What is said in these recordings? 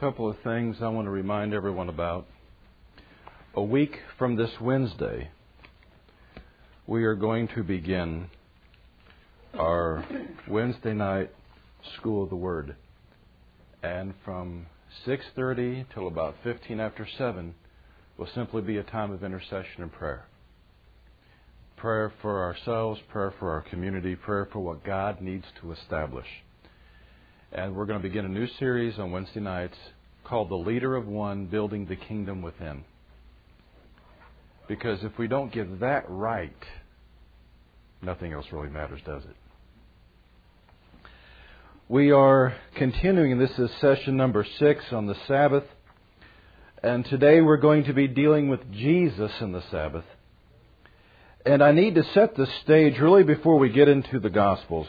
couple of things I want to remind everyone about. A week from this Wednesday, we are going to begin our Wednesday night School of the Word. And from 6:30 till about 15 after 7 will simply be a time of intercession and prayer. Prayer for ourselves, prayer for our community, prayer for what God needs to establish. And we're going to begin a new series on Wednesday nights called The Leader of One, Building the Kingdom Within. Because if we don't get that right, nothing else really matters, does it? We are continuing. This is session number 6 on the Sabbath. And today we're going to be dealing with Jesus in the Sabbath. And I need to set the stage really before we get into the Gospels.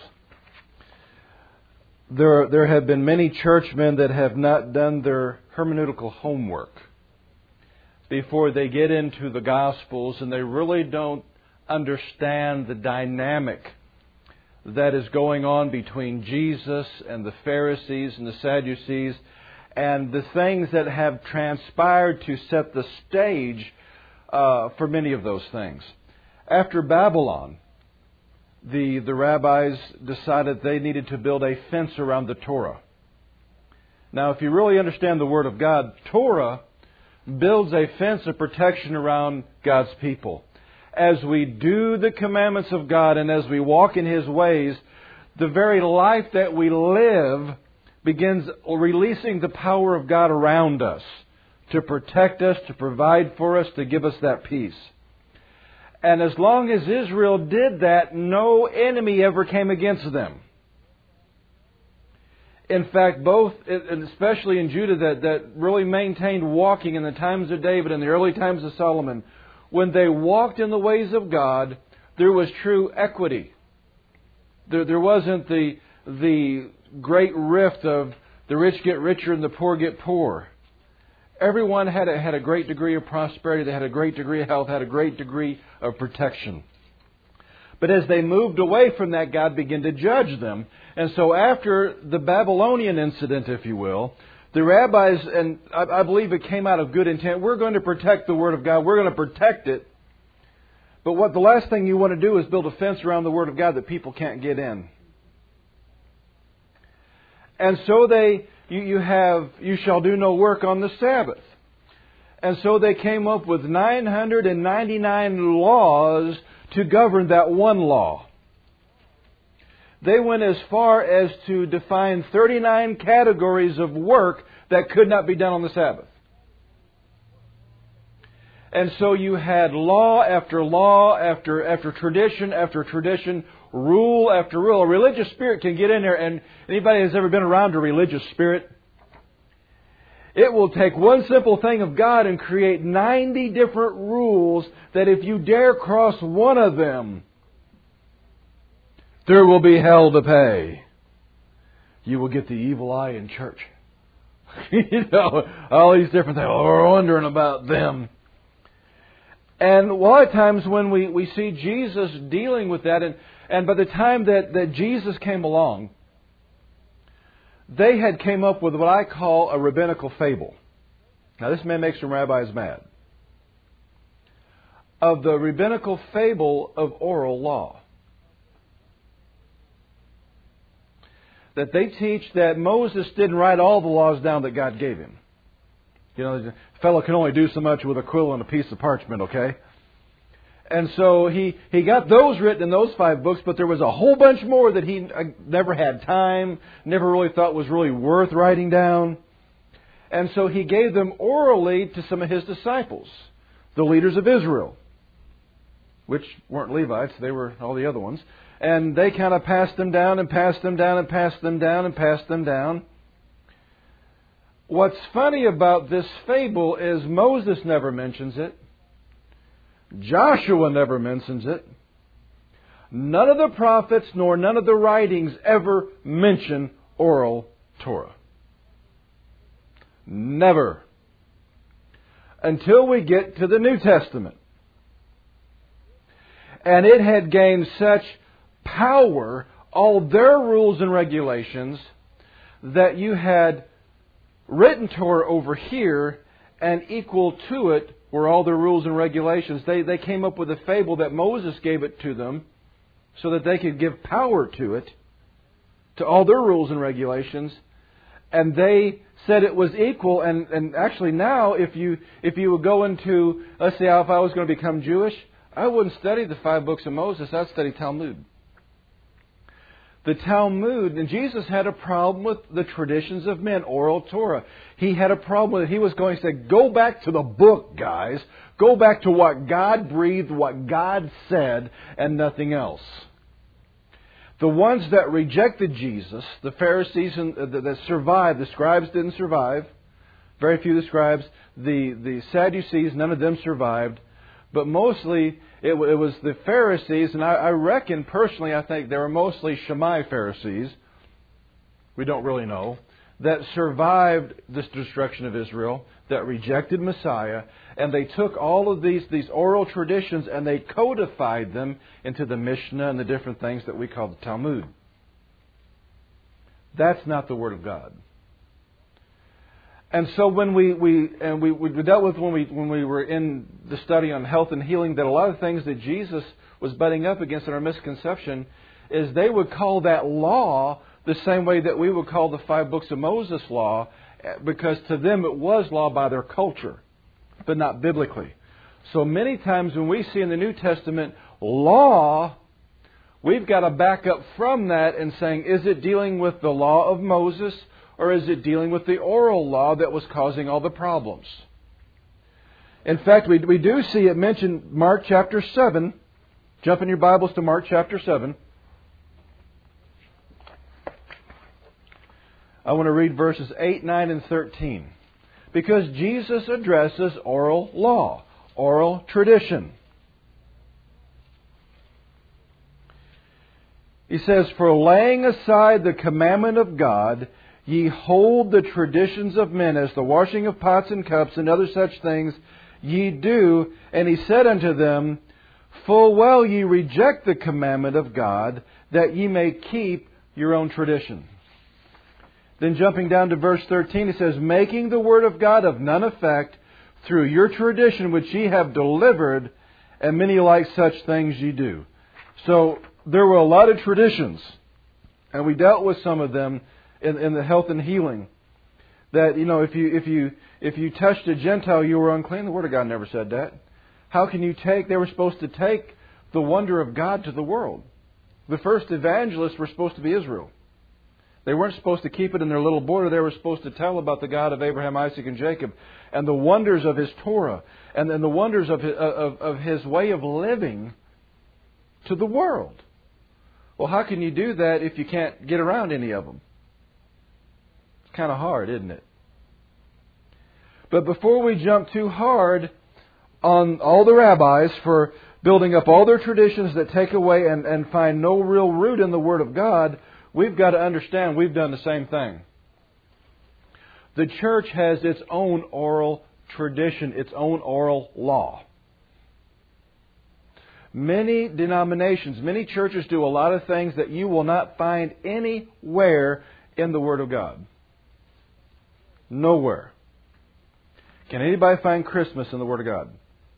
There have been many churchmen that have not done their hermeneutical homework before they get into the Gospels, and they really don't understand the dynamic that is going on between Jesus and the Pharisees and the Sadducees, and the things that have transpired to set the stage for many of those things. After Babylon, the rabbis decided they needed to build a fence around the Torah. Now, if you really understand the Word of God, Torah builds a fence of protection around God's people. As we do the commandments of God and as we walk in His ways, the very life that we live begins releasing the power of God around us to protect us, to provide for us, to give us that peace. And as long as Israel did that, no enemy ever came against them. In fact, both, and especially in Judah, that really maintained walking in the times of David and the early times of Solomon, when they walked in the ways of God, there was true equity. There wasn't the great rift of the rich get richer and the poor get poor. Everyone had a great degree of prosperity. They had a great degree of health, had a great degree of protection. But as they moved away from that, God began to judge them. And so after the Babylonian incident, if you will, the rabbis, and I believe it came out of good intent, we're going to protect the Word of God. We're going to protect it. But the last thing you want to do is build a fence around the Word of God that people can't get in. And so you shall do no work on the Sabbath. And so they came up with 999 laws to govern that one law. They went as far as to define 39 categories of work that could not be done on the Sabbath. And so you had law after tradition after tradition, rule after rule. A religious spirit can get in there, and anybody who's ever been around a religious spirit, it will take one simple thing of God and create 90 different rules that if you dare cross one of them, there will be hell to pay. You will get the evil eye in church. All these different things. We're wondering about them. And a lot of times when we see Jesus dealing with that, and by the time that Jesus came along, they had came up with what I call a rabbinical fable. Now this may make some rabbis mad. Of the rabbinical fable of oral law. That they teach that Moses didn't write all the laws down that God gave him. The fellow can only do so much with a quill and a piece of parchment, okay? And so he got those written in those 5 books, but there was a whole bunch more that he never had time, never really thought was really worth writing down. And so he gave them orally to some of his disciples, the leaders of Israel, which weren't Levites, they were all the other ones. And they kind of passed them down and passed them down and passed them down and passed them down. What's funny about this fable is Moses never mentions it. Joshua never mentions it. None of the prophets nor none of the writings ever mention oral Torah. Never. Until we get to the New Testament. And it had gained such power, all their rules and regulations, that you had written Torah over here, and equal to it were all the rules and regulations. They came up with a fable that Moses gave it to them so that they could give power to it, to all their rules and regulations. And they said it was equal. And actually now, if you would go into, let's say if I was going to become Jewish, I wouldn't study the 5 books of Moses. I'd study Talmud. The Talmud, and Jesus had a problem with the traditions of men, oral Torah. He had a problem with it. He was going to say, go back to the book, guys. Go back to what God breathed, what God said, and nothing else. The ones that rejected Jesus, the Pharisees that survived, the scribes didn't survive. Very few of the scribes. The Sadducees, none of them survived. But mostly, it was the Pharisees, and I reckon, personally, I think they were mostly Shammai Pharisees, we don't really know, that survived this destruction of Israel, that rejected Messiah, and they took all of these oral traditions and they codified them into the Mishnah and the different things that we call the Talmud. That's not the Word of God. And so when we dealt with when we were in the study on health and healing, that a lot of things that Jesus was butting up against in our misconception is they would call that law the same way that we would call the 5 books of Moses law, because to them it was law by their culture, but not biblically. So many times when we see in the New Testament law, we've got to back up from that and saying, is it dealing with the law of Moses, or is it dealing with the oral law that was causing all the problems? In fact, we do see it mentioned Mark chapter 7. Jump in your Bibles to Mark chapter 7. I want to read verses 8, 9, and 13. Because Jesus addresses oral law, oral tradition. He says, for laying aside the commandment of God, ye hold the traditions of men, as the washing of pots and cups and other such things ye do. And he said unto them, full well ye reject the commandment of God, that ye may keep your own tradition. Then jumping down to verse 13, it says, making the word of God of none effect through your tradition which ye have delivered, and many like such things ye do. So there were a lot of traditions, and we dealt with some of them in the health and healing. That, if you touched a Gentile, you were unclean. The Word of God never said that. How can you take? They were supposed to take the wonder of God to the world. The first evangelists were supposed to be Israel. They weren't supposed to keep it in their little border. They were supposed to tell about the God of Abraham, Isaac, and Jacob, and the wonders of His Torah, and then the wonders of His way of living to the world. Well, how can you do that if you can't get around any of them? It's kind of hard, isn't it? But before we jump too hard on all the rabbis for building up all their traditions that take away and find no real root in the Word of God, we've got to understand we've done the same thing. The church has its own oral tradition, its own oral law. Many denominations, many churches do a lot of things that you will not find anywhere in the Word of God. Nowhere. Can anybody find Christmas in the Word of God?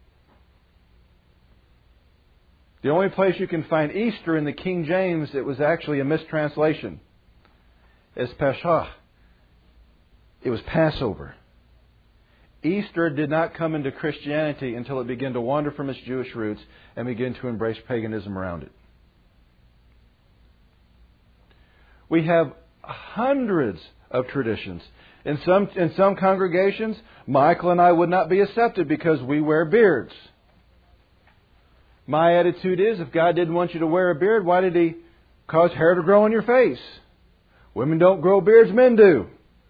The only place you can find Easter in the King James, it was actually a mistranslation. It's Pesach. It was Passover. Easter did not come into Christianity until it began to wander from its Jewish roots and begin to embrace paganism around it. We have hundreds of traditions. In some congregations, Michael and I would not be accepted because we wear beards. My attitude is, if God didn't want you to wear a beard, why did He cause hair to grow on your face? Women don't grow beards, men do.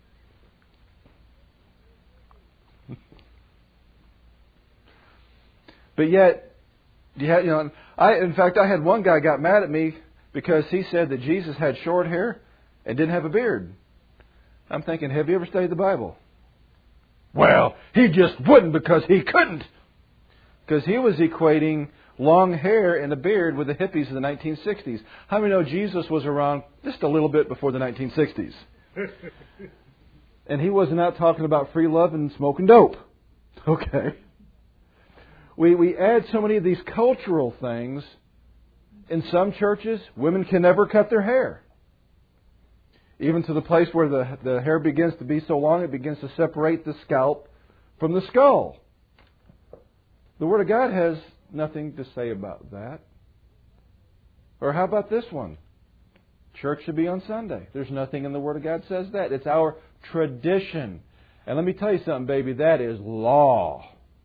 But yet, in fact, I had one guy got mad at me because he said that Jesus had short hair and didn't have a beard. I'm thinking, have you ever studied the Bible? Well, he just wouldn't because he couldn't. Because he was equating long hair and a beard with the hippies of the 1960s. How many know Jesus was around just a little bit before the 1960s? And he was not talking about free love and smoking dope. Okay. We add so many of these cultural things. In some churches, women can never cut their hair. Even to the place where the hair begins to be so long, it begins to separate the scalp from the skull. The Word of God has nothing to say about that. Or how about this one? Church should be on Sunday. There's nothing in the Word of God that says that. It's our tradition. And let me tell you something, baby, that is law.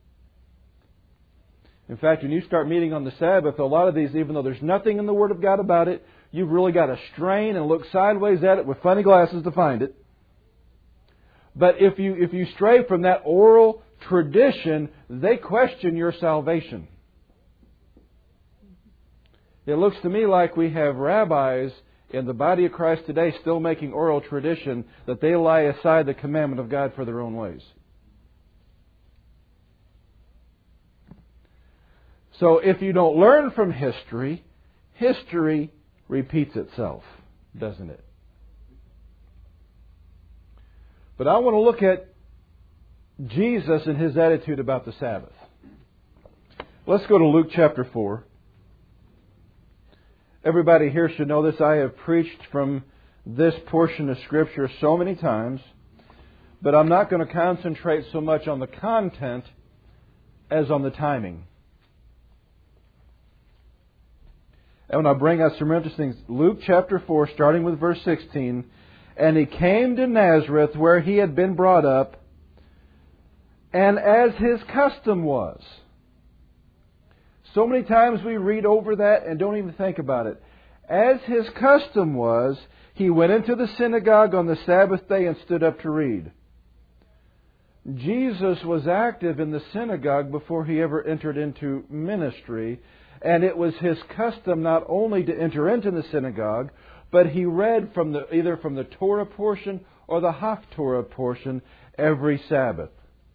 In fact, when you start meeting on the Sabbath, a lot of these, even though there's nothing in the Word of God about it, you've really got to strain and look sideways at it with funny glasses to find it. But if you stray from that oral tradition, they question your salvation. It looks to me like we have rabbis in the body of Christ today still making oral tradition that they lie aside the commandment of God for their own ways. So if you don't learn from history, history repeats itself, doesn't it? But I want to look at Jesus and His attitude about the Sabbath. Let's go to Luke chapter 4. Everybody here should know this. I have preached from this portion of Scripture so many times, but I'm not going to concentrate so much on the content as on the timing. And I bring us some interesting things. Luke chapter 4, starting with verse 16. And he came to Nazareth, where he had been brought up, and as his custom was. So many times we read over that and don't even think about it. As his custom was, he went into the synagogue on the Sabbath day and stood up to read. Jesus was active in the synagogue before he ever entered into ministry. And it was his custom not only to enter into the synagogue, but he read from either from the Torah portion or the Haftorah portion every Sabbath.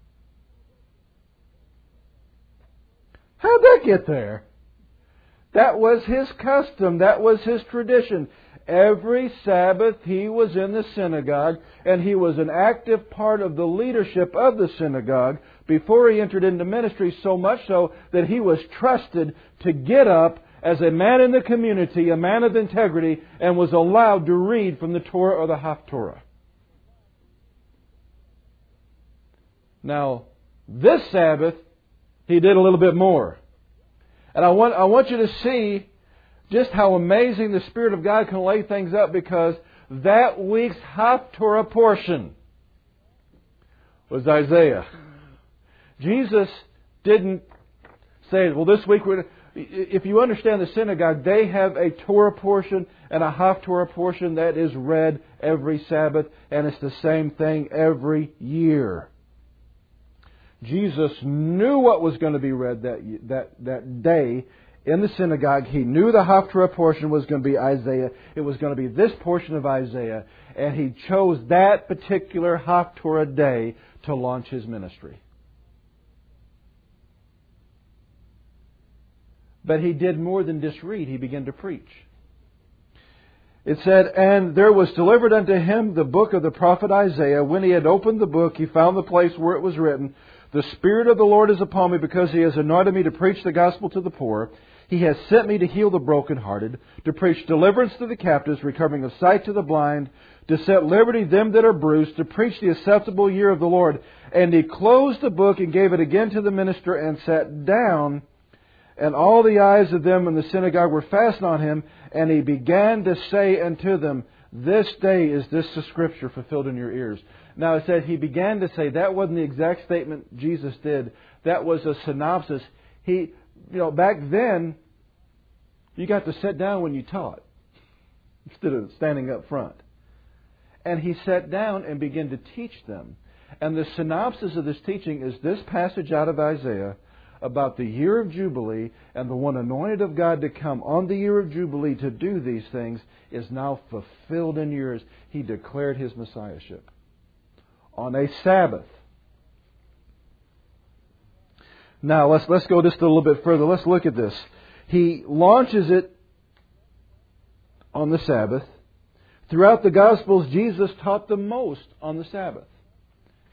How'd that get there? That was his custom. That was his tradition. Every Sabbath he was in the synagogue, and he was an active part of the leadership of the synagogue before he entered into ministry, so much so that he was trusted to get up as a man in the community, a man of integrity, and was allowed to read from the Torah or the Haftorah. Now, this Sabbath, he did a little bit more. And I want you to see just how amazing the Spirit of God can lay things up, because that week's Haftorah portion was Isaiah. Jesus didn't say, well, this week if you understand the synagogue, they have a Torah portion and a Haftorah portion that is read every Sabbath, and it's the same thing every year. Jesus knew what was going to be read that day in the synagogue. He knew the Haftorah portion was going to be Isaiah. It was going to be this portion of Isaiah, and He chose that particular Haftorah day to launch His ministry. But He did more than just read. He began to preach. It said, and there was delivered unto Him the book of the prophet Isaiah. When He had opened the book, He found the place where it was written, the Spirit of the Lord is upon me, because He has anointed me to preach the gospel to the poor. He has sent me to heal the brokenhearted, to preach deliverance to the captives, recovering of sight to the blind, to set liberty them that are bruised, to preach the acceptable year of the Lord. And He closed the book and gave it again to the minister and sat down. And all the eyes of them in the synagogue were fastened on Him. And He began to say unto them, this day is this the Scripture fulfilled in your ears. Now it said He began to say. That wasn't the exact statement Jesus did. That was a synopsis. Back then, you got to sit down when you taught instead of standing up front. And He sat down and began to teach them. And the synopsis of this teaching is this passage out of Isaiah about the year of Jubilee, and the one anointed of God to come on the year of Jubilee to do these things is now fulfilled in yours. He declared His Messiahship on a Sabbath. Now, let's go just a little bit further. Let's look at this. He launches it on the Sabbath. Throughout the Gospels, Jesus taught the most on the Sabbath.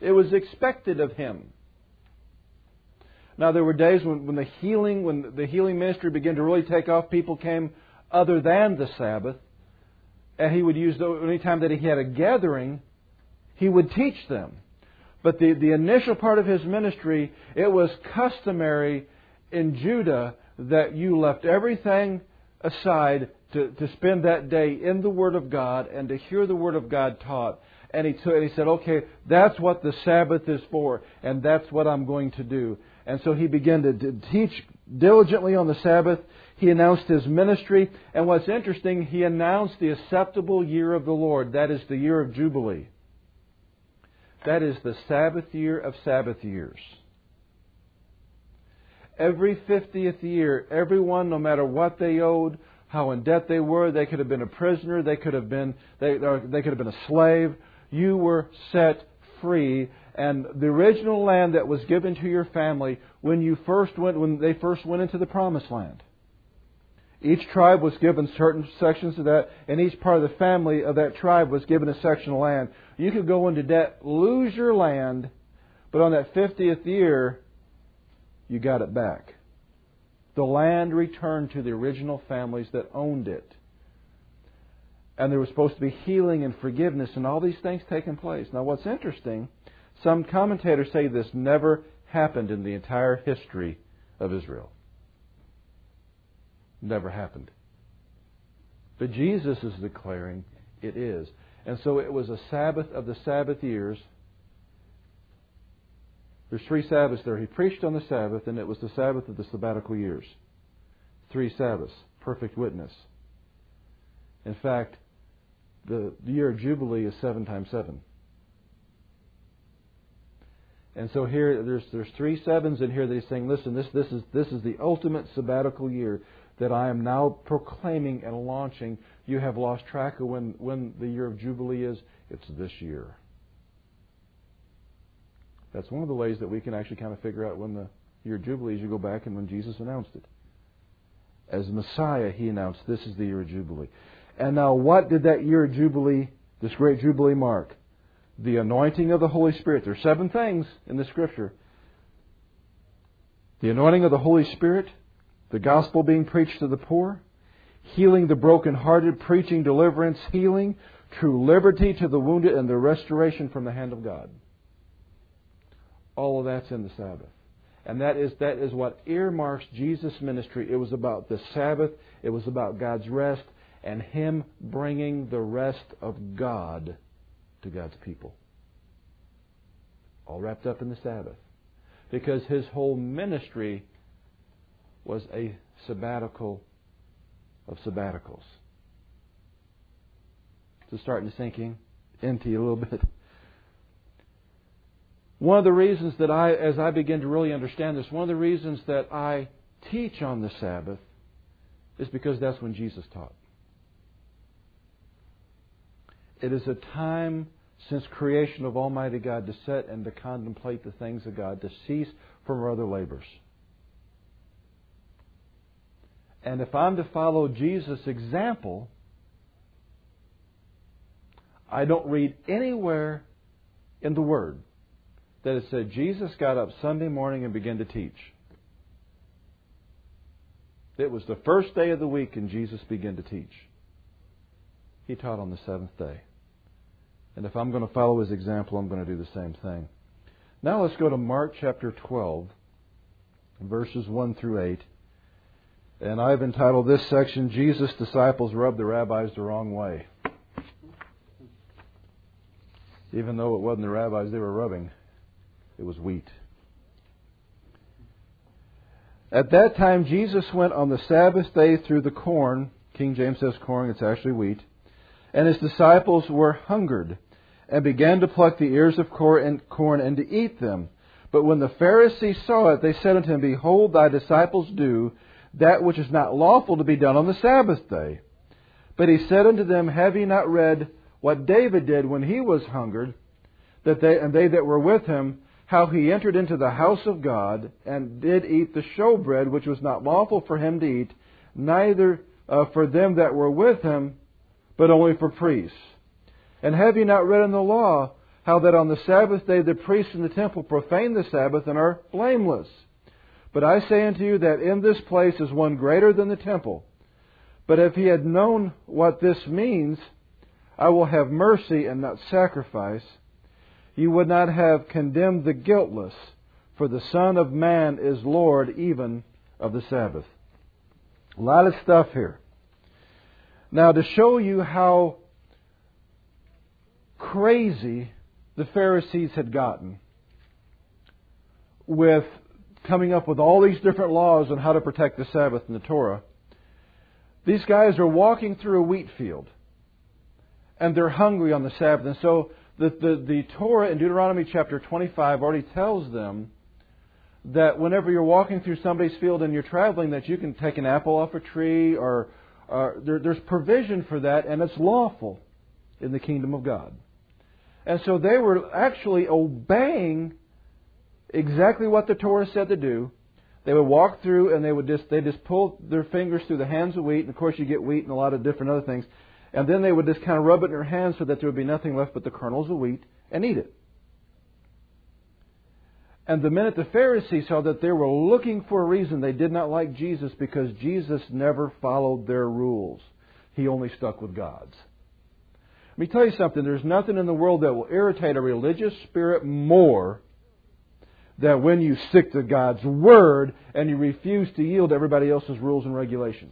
It was expected of Him. Now there were days when the healing ministry began to really take off, people came other than the Sabbath. And He would use, any time that He had a gathering, He would teach them. But the initial part of His ministry, it was customary in Judah that you left everything aside to spend that day in the Word of God and to hear the Word of God taught. And He said, okay, that's what the Sabbath is for, and that's what I'm going to do. And so He began to teach diligently on the Sabbath. He announced His ministry. And what's interesting, He announced the acceptable year of the Lord. That is the year of Jubilee. That is the Sabbath year of Sabbath years. Every 50th year, everyone, no matter what they owed, how in debt they were, they could have been a prisoner, they could have been a slave. You were set free. And the original land that was given to your family when they first went into the Promised Land. Each tribe was given certain sections of that, and each part of the family of that tribe was given a section of land. You could go into debt, lose your land, but on that 50th year, you got it back. The land returned to the original families that owned it. And there was supposed to be healing and forgiveness and all these things taking place. Now what's interesting, some commentators say this never happened in the entire history of Israel. Never happened. But Jesus is declaring it is. And so it was a Sabbath of the Sabbath years. There's 3 Sabbaths there. He preached on the Sabbath, and it was the Sabbath of the sabbatical years. 3 Sabbaths. Perfect witness. In fact, the year of Jubilee is 7 times 7. And so here, there's 3 sevens in here that He's saying, listen, this is the ultimate sabbatical year that I am now proclaiming and launching. You have lost track of when the year of Jubilee is. It's this year. That's one of the ways that we can actually kind of figure out when the year of Jubilee is. You go back and when Jesus announced it. As Messiah, He announced, this is the year of Jubilee. And now what did that year of Jubilee, this great Jubilee, mark? The anointing of the Holy Spirit. There are 7 things in the Scripture. The anointing of the Holy Spirit, the gospel being preached to the poor, healing the brokenhearted, preaching deliverance, healing, true liberty to the wounded, and the restoration from the hand of God. All of that's in the Sabbath. And that is what earmarks Jesus' ministry. It was about the Sabbath. It was about God's rest and Him bringing the rest of God to God's people. All wrapped up in the Sabbath. Because His whole ministry was a sabbatical of sabbaticals. So starting to sink into you a little bit. One of the reasons that as I begin to really understand this, one of the reasons that I teach on the Sabbath is because that's when Jesus taught. It is a time since creation of Almighty God to sit and to contemplate the things of God, to cease from our other labors. And if I'm to follow Jesus' example, I don't read anywhere in the Word that it said Jesus got up Sunday morning and began to teach. It was the first day of the week and Jesus began to teach. He taught on the 7th day. And if I'm going to follow His example, I'm going to do the same thing. Now let's go to Mark chapter 12, verses 1 through 8. And I've entitled this section, Jesus' Disciples Rubbed the Rabbis the Wrong Way. Even though it wasn't the rabbis they were rubbing, it was wheat. At that time, Jesus went on the Sabbath day through the corn. King James says corn, it's actually wheat. And His disciples were hungered and began to pluck the ears of corn and to eat them. But when the Pharisees saw it, they said unto Him, Behold, thy disciples do that which is not lawful to be done on the Sabbath day. But He said unto them, Have ye not read what David did when he was hungered, and they that were with him, how he entered into the house of God, and did eat the showbread, which was not lawful for him to eat, neither for them that were with him, but only for priests. And have ye not read in the law how that on the Sabbath day the priests in the temple profane the Sabbath and are blameless. But I say unto you that in this place is one greater than the temple. But if he had known what this means, I will have mercy and not sacrifice, you would not have condemned the guiltless, for the Son of Man is Lord even of the Sabbath. A lot of stuff here. Now, to show you how crazy the Pharisees had gotten with coming up with all these different laws on how to protect the Sabbath in the Torah, these guys are walking through a wheat field, and they're hungry on the Sabbath. And so the Torah in Deuteronomy chapter 25 already tells them that whenever you're walking through somebody's field and you're traveling, that you can take an apple off a tree, or there's provision for that, and it's lawful in the kingdom of God. And so they were actually obeying exactly what the Torah said to do. They would walk through and they just pull their fingers through the hands of wheat, and of course you get wheat and a lot of different other things, and then they would just kind of rub it in their hands so that there would be nothing left but the kernels of wheat, and eat it. And the minute the Pharisees saw that they were looking for a reason, they did not like Jesus, because Jesus never followed their rules. He only stuck with God's. Let me tell you something. There's nothing in the world that will irritate a religious spirit more than when you stick to God's Word and you refuse to yield to everybody else's rules and regulations.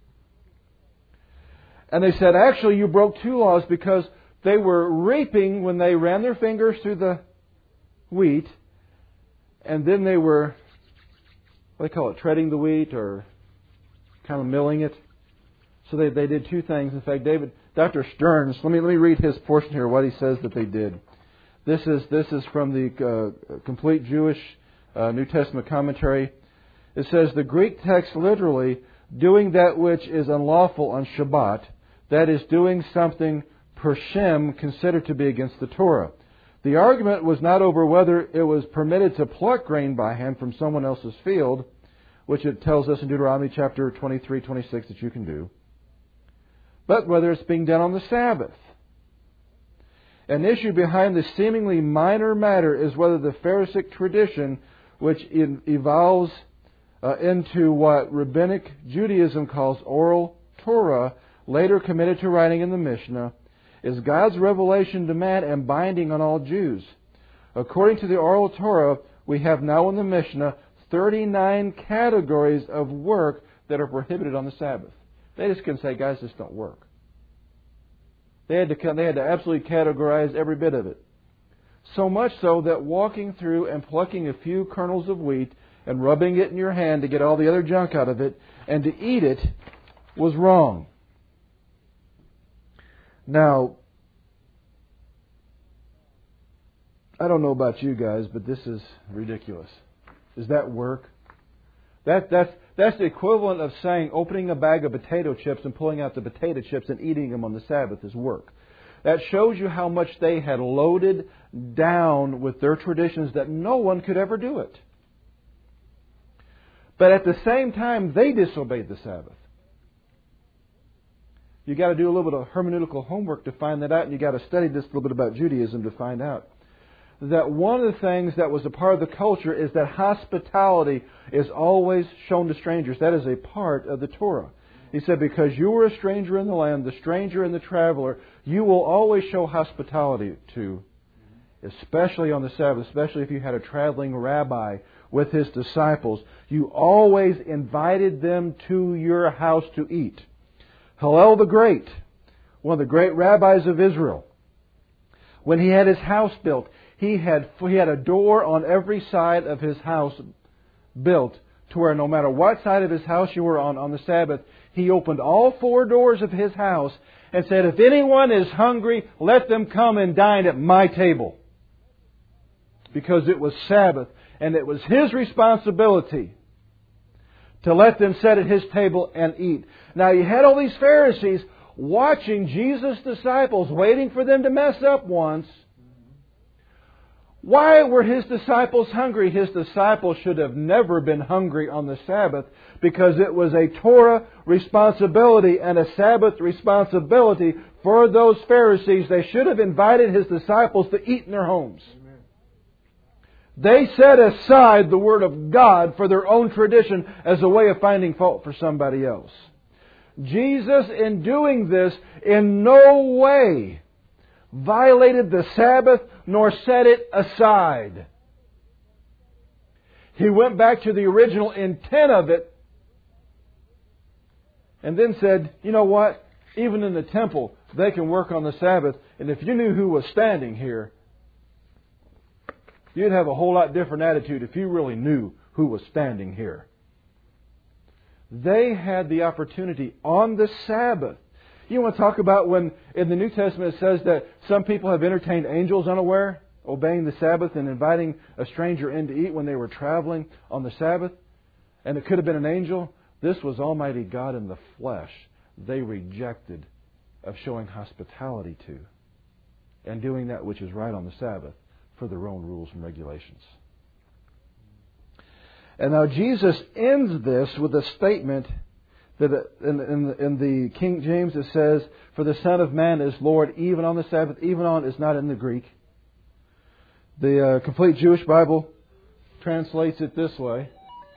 And they said, actually, you broke two laws, because they were reaping when they ran their fingers through the wheat, and then they were, what do they call it, treading the wheat or kind of milling it. So they did two things. In fact, Dr. Stearns, let me read his portion here, what he says that they did. This is from the Complete Jewish New Testament Commentary. It says, the Greek text literally, doing that which is unlawful on Shabbat, that is, doing something per shem considered to be against the Torah. The argument was not over whether it was permitted to pluck grain by hand from someone else's field, which it tells us in Deuteronomy chapter 23, 26 that you can do, but whether it's being done on the Sabbath. An issue behind this seemingly minor matter is whether the Pharisaic tradition, which evolves into what Rabbinic Judaism calls oral Torah, later committed to writing in the Mishnah, is God's revelation to man and binding on all Jews. According to the oral Torah, we have now in the Mishnah 39 categories of work that are prohibited on the Sabbath. They just couldn't say, guys, this don't work. They had to absolutely categorize every bit of it. So much so that walking through and plucking a few kernels of wheat and rubbing it in your hand to get all the other junk out of it and to eat it was wrong. Now, I don't know about you guys, but this is ridiculous. Does that work? That's the equivalent of saying opening a bag of potato chips and pulling out the potato chips and eating them on the Sabbath is work. That shows you how much they had loaded down with their traditions that no one could ever do it. But at the same time, they disobeyed the Sabbath. You got to do a little bit of hermeneutical homework to find that out, and you got to study this a little bit about Judaism to find out that one of the things that was a part of the culture is that hospitality is always shown to strangers. That is a part of the Torah. He said, because you were a stranger in the land, the stranger and the traveler, you will always show hospitality to, especially on the Sabbath, especially if you had a traveling rabbi with his disciples. You always invited them to your house to eat. Hillel the Great, one of the great rabbis of Israel, when he had his house built, he had a door on every side of his house built to where no matter what side of his house you were on the Sabbath, he opened all four doors of his house and said, if anyone is hungry, let them come and dine at my table. Because it was Sabbath and it was his responsibility to let them sit at his table and eat. Now you had all these Pharisees watching Jesus' disciples, waiting for them to mess up once, Why were His disciples hungry? His disciples should have never been hungry on the Sabbath because it was a Torah responsibility and a Sabbath responsibility for those Pharisees. They should have invited His disciples to eat in their homes. Amen. They set aside the Word of God for their own tradition as a way of finding fault for somebody else. Jesus, in doing this, in no way violated the Sabbath nor set it aside. He went back to the original intent of it and then said, you know what? Even in the temple, they can work on the Sabbath. And if you knew who was standing here, you'd have a whole lot different attitude if you really knew who was standing here. They had the opportunity on the Sabbath. You want to talk about when in the New Testament it says that some people have entertained angels unaware, obeying the Sabbath and inviting a stranger in to eat when they were traveling on the Sabbath? And it could have been an angel. This was Almighty God in the flesh. They rejected of showing hospitality to and doing that which is right on the Sabbath for their own rules and regulations. And now Jesus ends this with a statement that in the King James it says, "For the Son of Man is Lord even on the Sabbath." Even on is not in the Greek. The Complete Jewish Bible translates it this way.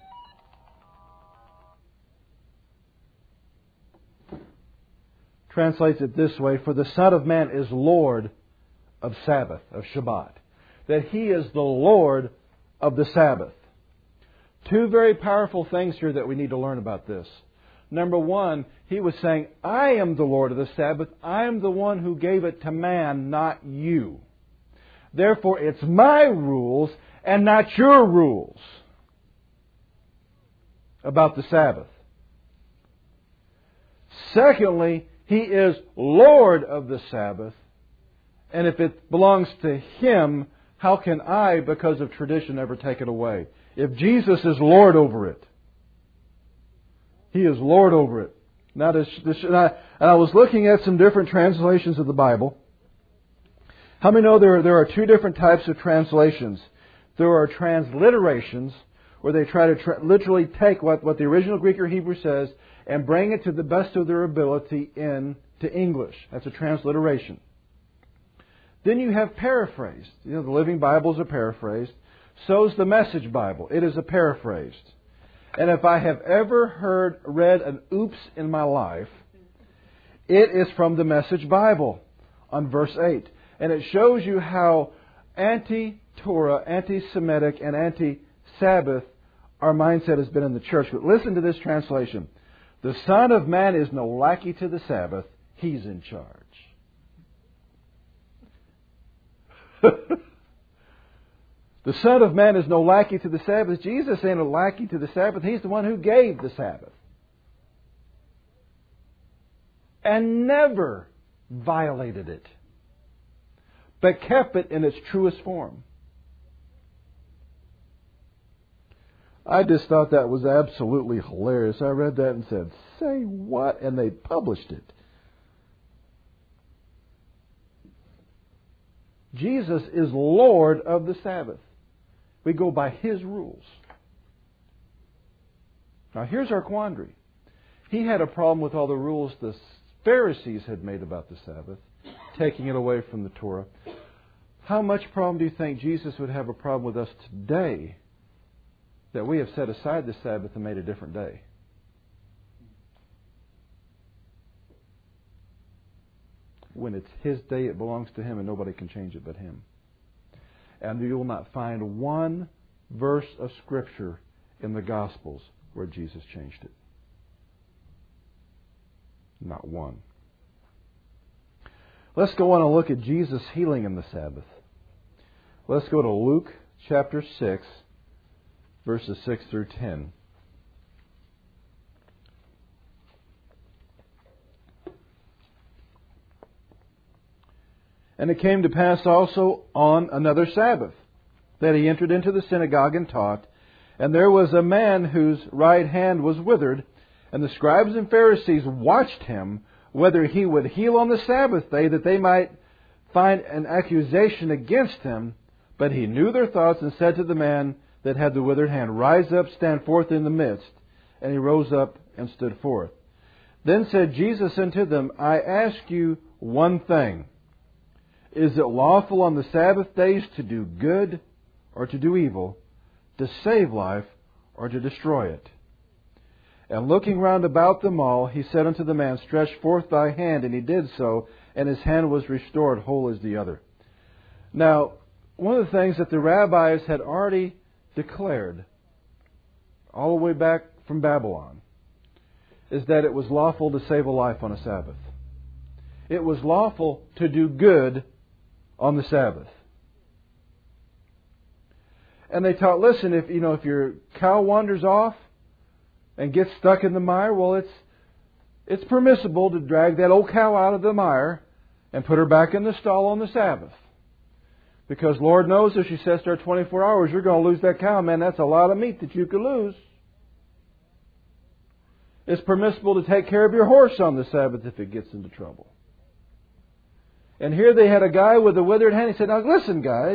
Translates it this way: "For the Son of Man is Lord of Sabbath," of Shabbat. That He is the Lord of the Sabbath. Two very powerful things here that we need to learn about this. Number one, He was saying, I am the Lord of the Sabbath. I am the one who gave it to man, not you. Therefore, it's my rules and not your rules about the Sabbath. Secondly, He is Lord of the Sabbath. And if it belongs to Him, how can I, because of tradition, ever take it away? If Jesus is Lord over it, He is Lord over it. Now, I was looking at some different translations of the Bible. How many know there are two different types of translations? There are transliterations, where they try to literally take what the original Greek or Hebrew says and bring it to the best of their ability into English. That's a transliteration. Then you have paraphrased. You know, the Living Bibles are paraphrased. So is the Message Bible. It is a paraphrased. And if I have ever read an oops in my life, it is from the Message Bible on verse 8. And it shows you how anti-Torah, anti-Semitic, and anti-Sabbath our mindset has been in the church. But listen to this translation. The Son of Man is no lackey to the Sabbath. He's in charge. The Son of Man is no lackey to the Sabbath. Jesus ain't a lackey to the Sabbath. He's the one who gave the Sabbath. And never violated it, but kept it in its truest form. I just thought that was absolutely hilarious. I read that and said, say what? And they published it. Jesus is Lord of the Sabbath. We go by His rules. Now here's our quandary. He had a problem with all the rules the Pharisees had made about the Sabbath, taking it away from the Torah. How much problem do you think Jesus would have a problem with us today that we have set aside the Sabbath and made a different day? When it's His day, it belongs to Him and nobody can change it but Him. And you will not find one verse of Scripture in the Gospels where Jesus changed it. Not one. Let's go on and look at Jesus healing in the Sabbath. Let's go to Luke chapter 6, verses 6 through 10. And it came to pass also on another Sabbath that He entered into the synagogue and taught. And there was a man whose right hand was withered. And the scribes and Pharisees watched Him, whether He would heal on the Sabbath day, that they might find an accusation against Him. But he knew their thoughts and said to the man that had the withered hand, Rise up, stand forth in the midst. And he rose up and stood forth. Then said Jesus unto them, I ask you one thing. Is it lawful on the Sabbath days to do good or to do evil, to save life or to destroy it? And looking round about them all, he said unto the man, Stretch forth thy hand. And he did so, and his hand was restored whole as the other. Now, one of the things that the rabbis had already declared, all the way back from Babylon, is that it was lawful to save a life on a Sabbath. It was lawful to do good on the Sabbath. And they taught, listen, if your cow wanders off and gets stuck in the mire, well, it's permissible to drag that old cow out of the mire and put her back in the stall on the Sabbath. Because Lord knows if she sits there 24 hours, you're going to lose that cow, man. That's a lot of meat that you could lose. It's permissible to take care of your horse on the Sabbath if it gets into trouble. And here they had a guy with a withered hand. He said, now listen, guys.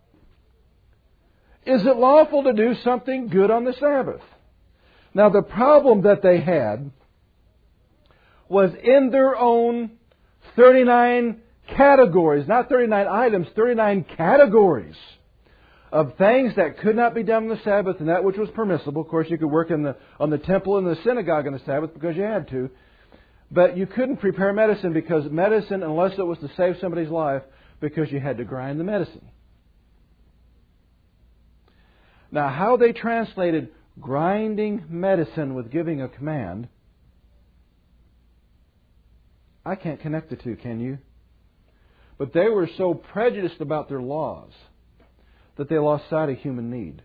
Is it lawful to do something good on the Sabbath? Now the problem that they had was in their own 39 categories, not 39 items, 39 categories of things that could not be done on the Sabbath and that which was permissible. Of course, you could work on the temple and the synagogue on the Sabbath because you had to. But you couldn't prepare medicine, because medicine, unless it was to save somebody's life, because you had to grind the medicine. Now, how they translated grinding medicine with giving a command, I can't connect the two, can you? But they were so prejudiced about their laws that they lost sight of human need.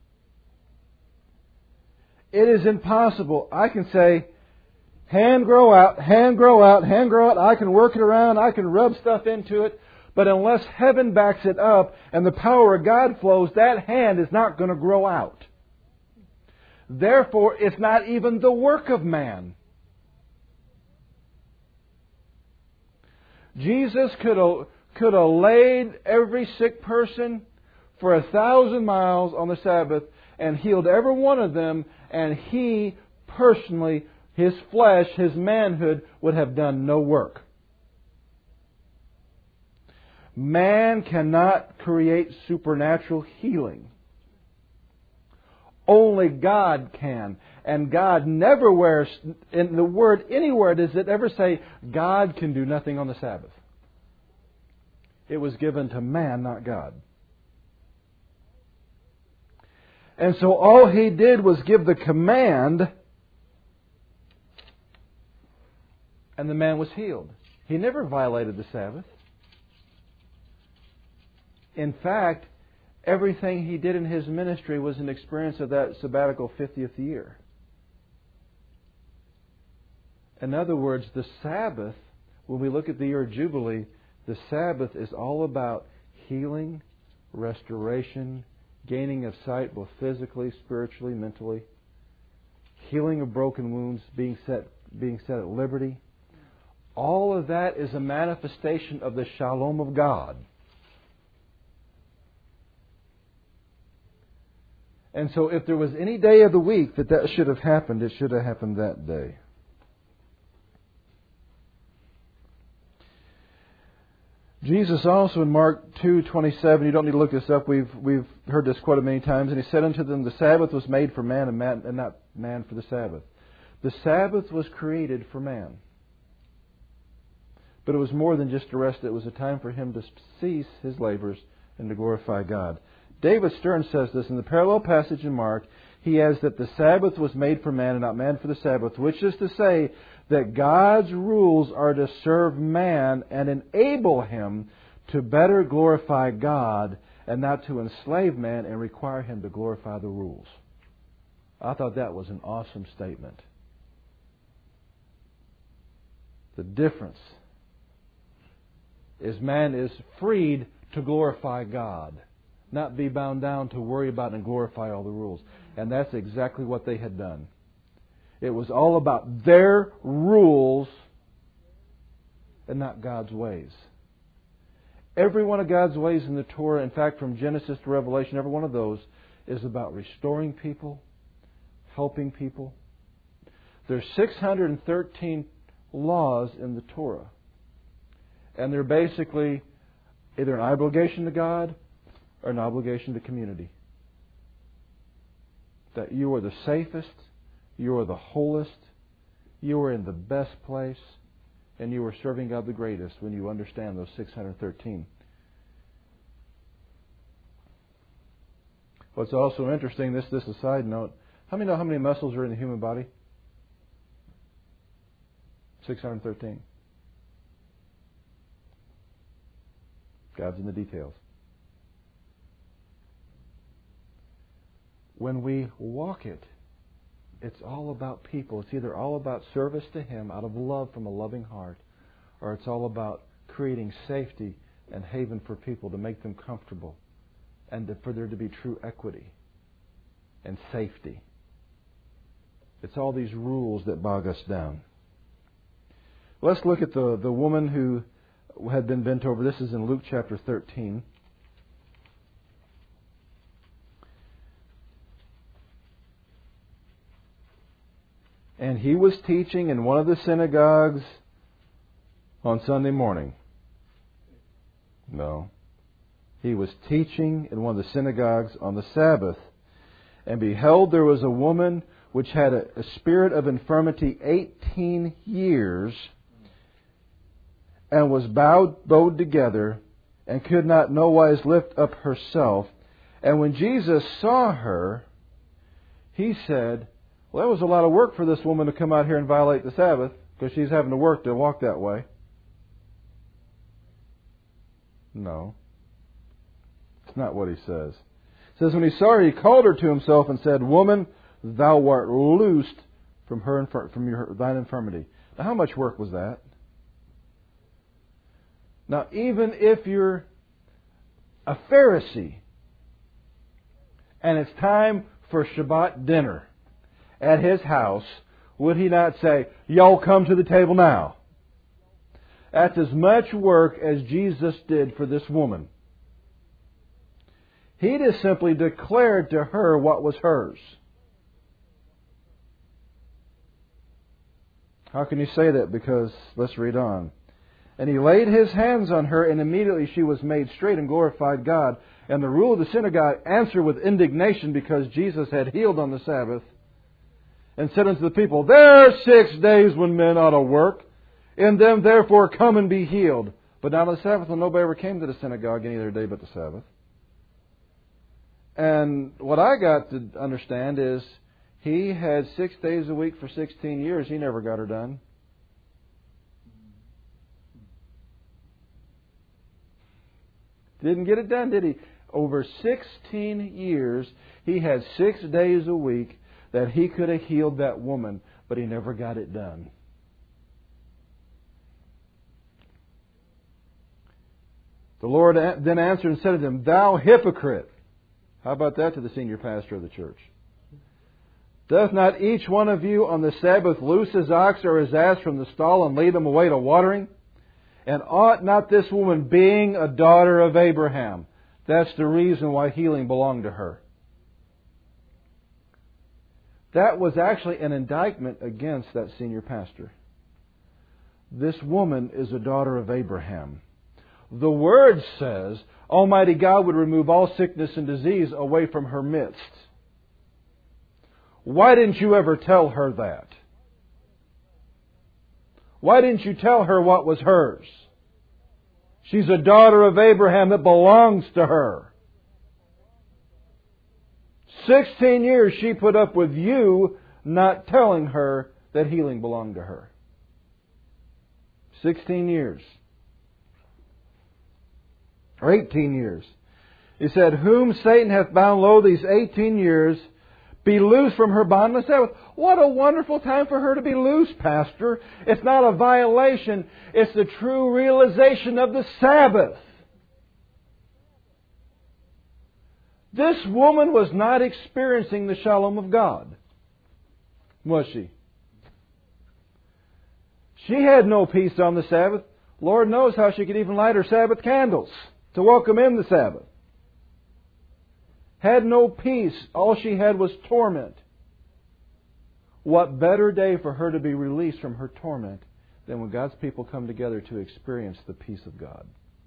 It is impossible. I can say, hand grow out, hand grow out, hand grow out. I can work it around. I can rub stuff into it. But unless heaven backs it up and the power of God flows, that hand is not going to grow out. Therefore, it's not even the work of man. Jesus could have laid every sick person for 1,000 miles on the Sabbath and healed every one of them, and He personally, His flesh, His manhood, would have done no work. Man cannot create supernatural healing. Only God can. And God never wears, in the Word anywhere does it ever say, God can do nothing on the Sabbath. It was given to man, not God. And so all He did was give the command, and the man was healed. He never violated the Sabbath. In fact, everything He did in His ministry was an experience of that sabbatical 50th year. In other words, the Sabbath, when we look at the year of Jubilee, the Sabbath is all about healing, restoration, gaining of sight both physically, spiritually, mentally, healing of broken wounds, being set at liberty. All of that is a manifestation of the shalom of God. And so if there was any day of the week that should have happened, it should have happened that day. Jesus also in Mark 2:27, you don't need to look this up, we've heard this quoted many times, and He said unto them, the Sabbath was made for man and not man for the Sabbath. The Sabbath was created for man. But it was more than just a rest. It was a time for him to cease his labors and to glorify God. David Stern says this in the parallel passage in Mark. He adds that the Sabbath was made for man and not man for the Sabbath, which is to say that God's rules are to serve man and enable him to better glorify God and not to enslave man and require him to glorify the rules. I thought that was an awesome statement. The difference is man is freed to glorify God, not be bound down to worry about and glorify all the rules. And that's exactly what they had done. It was all about their rules and not God's ways. Every one of God's ways in the Torah, in fact, from Genesis to Revelation, every one of those is about restoring people, helping people. There's 613 laws in the Torah. And they're basically either an obligation to God or an obligation to community. That you are the safest, you are the wholest, you are in the best place, and you are serving God the greatest when you understand those 613. What's also interesting, this is a side note. How many know how many muscles are in the human body? 613. God's in the details. When we walk it, it's all about people. It's either all about service to Him out of love from a loving heart, or it's all about creating safety and haven for people to make them comfortable and for there to be true equity and safety. It's all these rules that bog us down. Let's look at the woman who had been bent over. This is in Luke chapter 13. And he was teaching in one of the synagogues on Sunday morning. No. He was teaching in one of the synagogues on the Sabbath. And behold, there was a woman which had a spirit of infirmity 18 years, and was bowed together, and could not nowise lift up herself. And when Jesus saw her, He said, well, that was a lot of work for this woman to come out here and violate the Sabbath, because she's having to work to walk that way. No. It's not what He says. It says, when He saw her, He called her to Himself and said, Woman, thou art loosed from thine infirmity. Now, how much work was that? Now, even if you're a Pharisee and it's time for Shabbat dinner at his house, would he not say, y'all come to the table now? That's as much work as Jesus did for this woman. He just simply declared to her what was hers. How can you say that? Because, let's read on. And He laid His hands on her, and immediately she was made straight and glorified God. And the ruler of the synagogue answered with indignation because Jesus had healed on the Sabbath, and said unto the people, There are 6 days when men ought to work. In them therefore come and be healed. But not on the Sabbath, when nobody ever came to the synagogue any other day but the Sabbath. And what I got to understand is He had 6 days a week for 16 years. He never got her done. Didn't get it done, did He? Over 16 years, He had 6 days a week that He could have healed that woman, but He never got it done. The Lord then answered and said to them, Thou hypocrite! How about that to the senior pastor of the church? Doth not each one of you on the Sabbath loose his ox or his ass from the stall and lead them away to watering? And ought not this woman, being a daughter of Abraham? That's the reason why healing belonged to her. That was actually an indictment against that senior pastor. This woman is a daughter of Abraham. The Word says Almighty God would remove all sickness and disease away from her midst. Why didn't you ever tell her that? Why didn't you tell her what was hers? She's a daughter of Abraham that belongs to her. 16 years she put up with you not telling her that healing belonged to her. 16 years. Or 18 years. He said, Whom Satan hath bound low these 18 years, be loose from her bond on the Sabbath. What a wonderful time for her to be loose, Pastor. It's not a violation. It's the true realization of the Sabbath. This woman was not experiencing the shalom of God, was she? She had no peace on the Sabbath. Lord knows how she could even light her Sabbath candles to welcome in the Sabbath. Had no peace. All she had was torment. What better day for her to be released from her torment than when God's people come together to experience the peace of God?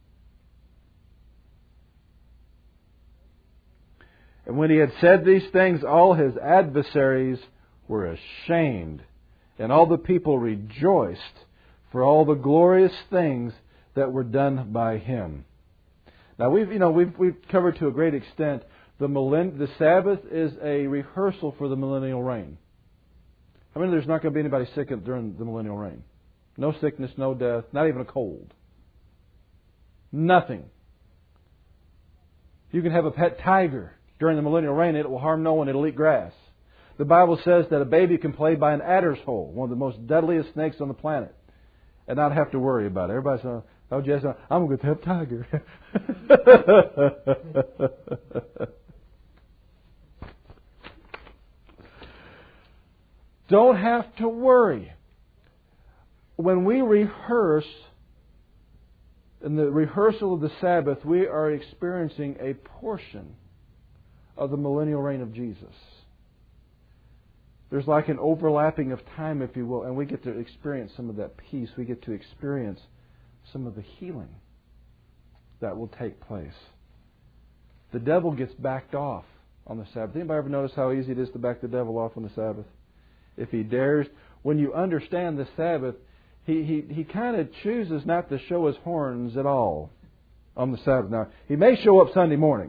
And when he had said these things, all his adversaries were ashamed, and all the people rejoiced for all the glorious things that were done by him. Now we've covered to a great extent the Sabbath is a rehearsal for the millennial reign. I mean, there's not going to be anybody sick during the millennial reign. No sickness, no death, not even a cold. Nothing. You can have a pet tiger during the millennial reign. It will harm no one. It'll eat grass. The Bible says that a baby can play by an adder's hole, one of the most deadliest snakes on the planet, and not have to worry about it. Everybody's saying, oh, Jess, I'm going to have a tiger. Don't have to worry. When we rehearse, in the rehearsal of the Sabbath, we are experiencing a portion of the millennial reign of Jesus. There's like an overlapping of time, if you will, and we get to experience some of that peace. We get to experience some of the healing that will take place. The devil gets backed off on the Sabbath. Anybody ever notice how easy it is to back the devil off on the Sabbath? If he dares. When you understand the Sabbath, he kind of chooses not to show his horns at all on the Sabbath. Now, he may show up Sunday morning,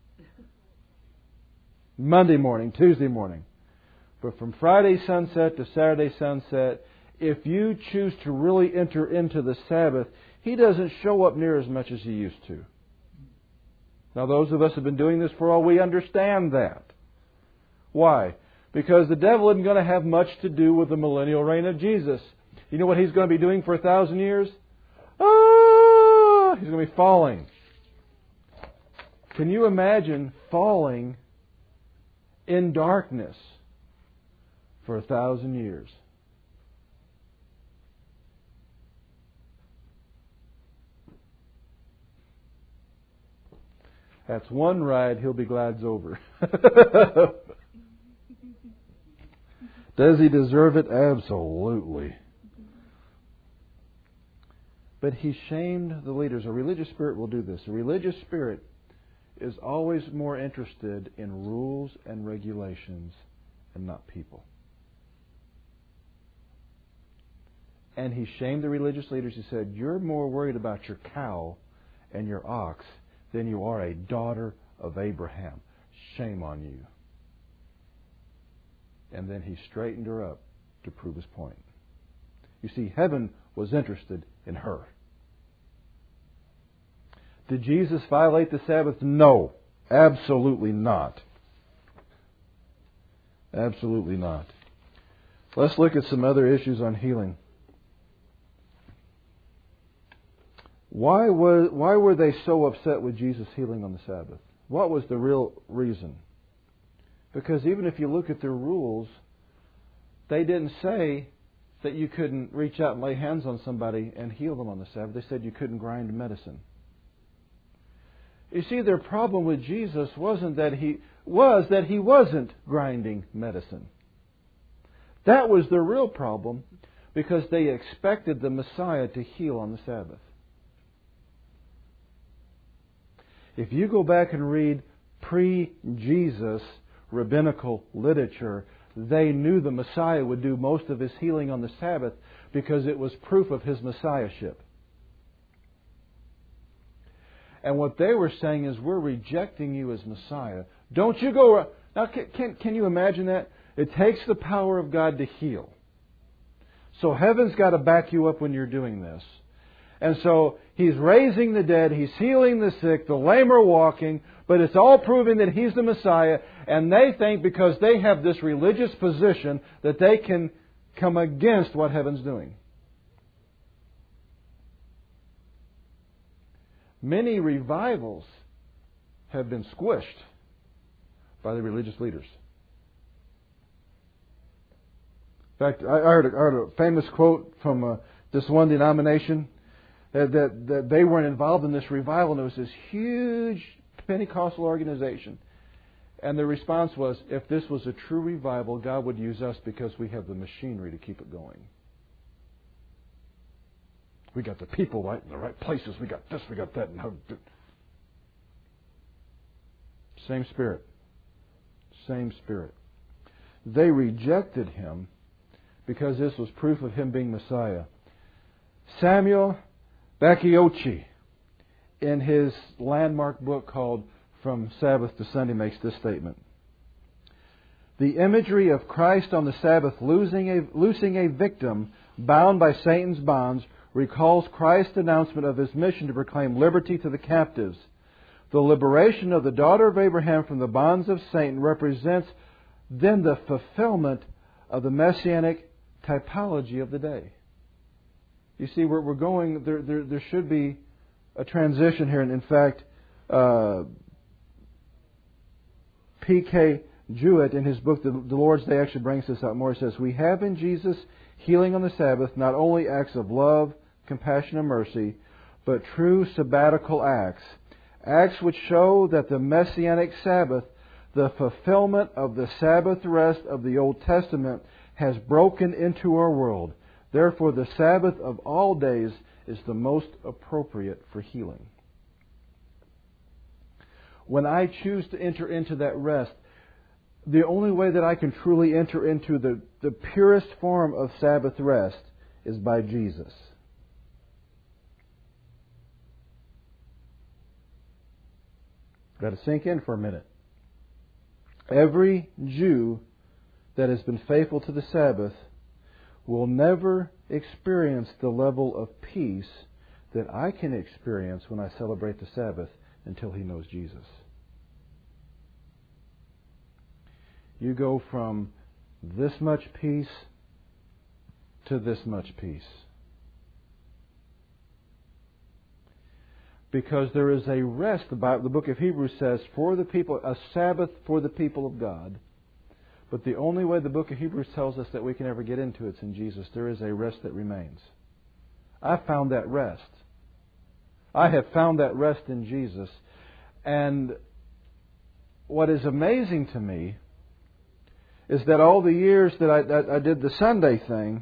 Monday morning, Tuesday morning. But from Friday sunset to Saturday sunset, if you choose to really enter into the Sabbath, he doesn't show up near as much as he used to. Now, those of us who have been doing this for all, we understand that. Why? Because the devil isn't going to have much to do with the millennial reign of Jesus. You know what he's going to be doing for 1,000 years? He's going to be falling. Can you imagine falling in darkness for 1,000 years? That's one ride he'll be glad's over. Does he deserve it? Absolutely. But he shamed the leaders. A religious spirit will do this. A religious spirit is always more interested in rules and regulations and not people. And he shamed the religious leaders. He said, you're more worried about your cow and your ox than you are a daughter of Abraham. Shame on you. And then he straightened her up to prove his point. You see, heaven was interested in her. Did Jesus violate the Sabbath? No, absolutely not. Absolutely not. Let's look at some other issues on healing. Why were they so upset with Jesus healing on the Sabbath? What was the real reason? Because even if you look at their rules, they didn't say that you couldn't reach out and lay hands on somebody and heal them on the Sabbath. They said you couldn't grind medicine. You see, their problem with Jesus wasn't that he wasn't grinding medicine. That was their real problem, because they expected the Messiah to heal on the Sabbath. If you go back and read pre-Jesus rabbinical literature, they knew the Messiah would do most of his healing on the Sabbath because it was proof of his Messiahship. And what they were saying is, we're rejecting you as Messiah. Don't you go... Now, can you imagine that? It takes the power of God to heal. So heaven's got to back you up when you're doing this. And so He's raising the dead, He's healing the sick, the lame are walking, but it's all proving that He's the Messiah. And they think because they have this religious position that they can come against what heaven's doing. Many revivals have been squished by the religious leaders. In fact, I heard a famous quote from this one denomination. that they weren't involved in this revival, and it was this huge Pentecostal organization. And the response was, if this was a true revival, God would use us because we have the machinery to keep it going. We got the people right in the right places. We got this, we got that. Same Spirit. Same Spirit. They rejected Him because this was proof of Him being Messiah. Samuel Bacchiocchi, in his landmark book called From Sabbath to Sunday, makes this statement. The imagery of Christ on the Sabbath loosing a victim bound by Satan's bonds recalls Christ's announcement of His mission to proclaim liberty to the captives. The liberation of the daughter of Abraham from the bonds of Satan represents then the fulfillment of the messianic typology of the day. You see, we're going, there should be a transition here. And in fact, P.K. Jewett, in his book, The Lord's Day, actually brings this out more. He says, we have in Jesus healing on the Sabbath not only acts of love, compassion, and mercy, but true sabbatical acts. Acts which show that the Messianic Sabbath, the fulfillment of the Sabbath rest of the Old Testament, has broken into our world. Therefore, the Sabbath of all days is the most appropriate for healing. When I choose to enter into that rest, the only way that I can truly enter into the purest form of Sabbath rest is by Jesus. Got to sink in for a minute. Every Jew that has been faithful to the Sabbath will never experience the level of peace that I can experience when I celebrate the Sabbath until he knows Jesus. You go from this much peace to this much peace. Because there is a rest, the book of Hebrews says, for the people, a Sabbath for the people of God. But the only way the book of Hebrews tells us that we can ever get into it's in Jesus. There is a rest that remains. I found that rest. I have found that rest in Jesus. And what is amazing to me is that all the years that I did the Sunday thing,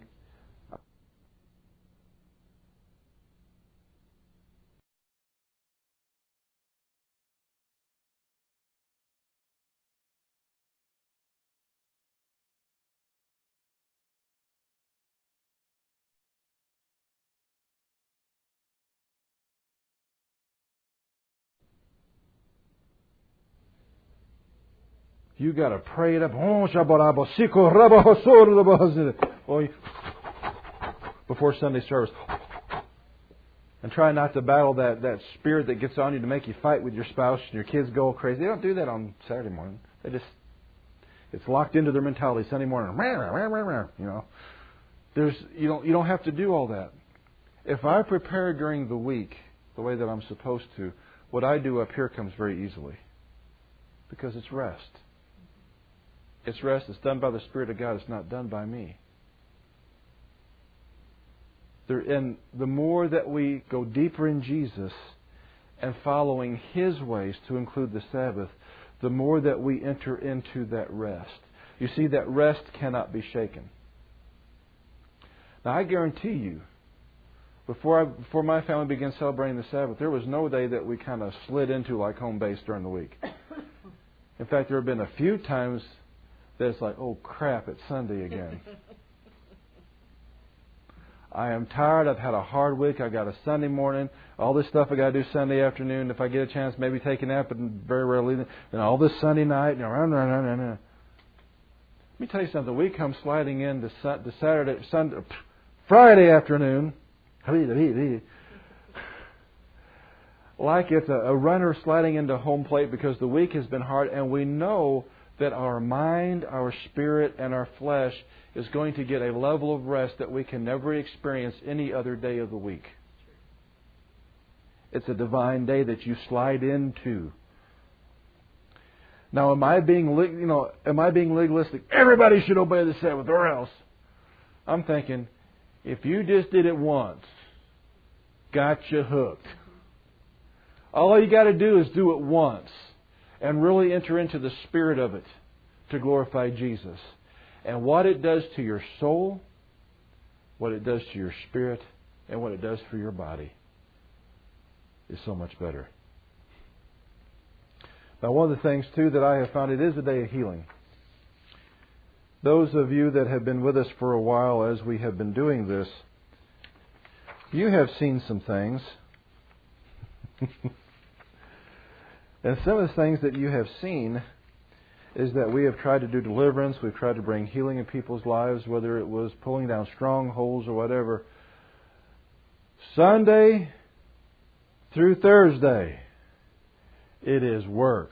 you got to pray it up. Before Sunday service. And try not to battle that spirit that gets on you to make you fight with your spouse and your kids go crazy. They don't do that on Saturday morning. It's locked into their mentality Sunday morning. You know. You don't have to do all that. If I prepare during the week the way that I'm supposed to, what I do up here comes very easily. Because it's rest. It's rest. It's done by the Spirit of God. It's not done by me. And the more that we go deeper in Jesus and following His ways to include the Sabbath, the more that we enter into that rest. You see, that rest cannot be shaken. Now, I guarantee you, before my family began celebrating the Sabbath, there was no day that we kind of slid into like home base during the week. In fact, there have been a few times that it's like, oh crap, it's Sunday again. I am tired. I've had a hard week. I got a Sunday morning. All this stuff I got to do Sunday afternoon. If I get a chance, maybe take a nap, but very rarely. Then all this Sunday night. Let me tell you something. We come sliding into Friday afternoon, like it's a runner sliding into home plate because the week has been hard, and we know that our mind, our spirit, and our flesh is going to get a level of rest that we can never experience any other day of the week. It's a divine day that you slide into. Now, am I being legalistic? Everybody should obey the Sabbath, or else. I'm thinking, if you just did it once, got you hooked. All you got to do is do it once and really enter into the spirit of it to glorify Jesus. And what it does to your soul, what it does to your spirit, and what it does for your body is so much better. Now, one of the things, too, that I have found, it is a day of healing. Those of you that have been with us for a while as we have been doing this, you have seen some things. And some of the things that you have seen is that we have tried to do deliverance. We've tried to bring healing in people's lives, whether it was pulling down strongholds or whatever. Sunday through Thursday, it is work.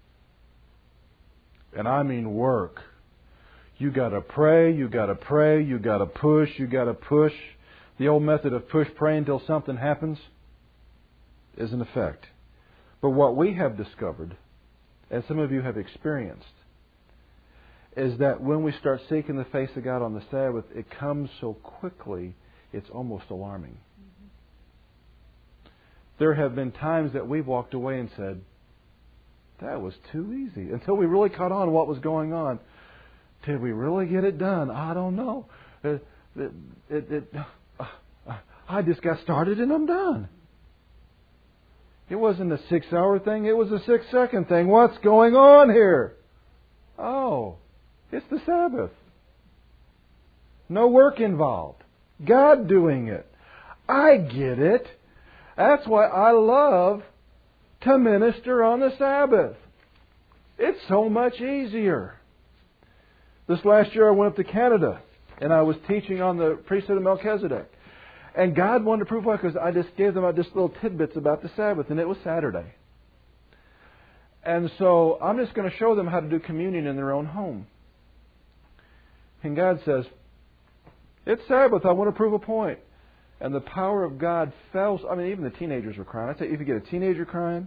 And I mean work. You got to pray, you got to pray, you got to push, you got to push. The old method of push, pray until something happens is in effect. But what we have discovered, and some of you have experienced, is that when we start seeking the face of God on the Sabbath, it comes so quickly, it's almost alarming. There have been times that we've walked away and said, that was too easy. Until we really caught on what was going on. Did we really get it done? I don't know. I just got started and I'm done. It wasn't a 6-hour thing. It was a 6-second thing. What's going on here? Oh, it's the Sabbath. No work involved. God doing it. I get it. That's why I love to minister on the Sabbath. It's so much easier. This last year I went up to Canada and I was teaching on the priesthood of Melchizedek. And God wanted to prove why, because I just gave them just little tidbits about the Sabbath, and it was Saturday. And so I'm just going to show them how to do communion in their own home. And God says, it's Sabbath, I want to prove a point. And the power of God fell. I mean, even the teenagers were crying. I tell you, if you get a teenager crying,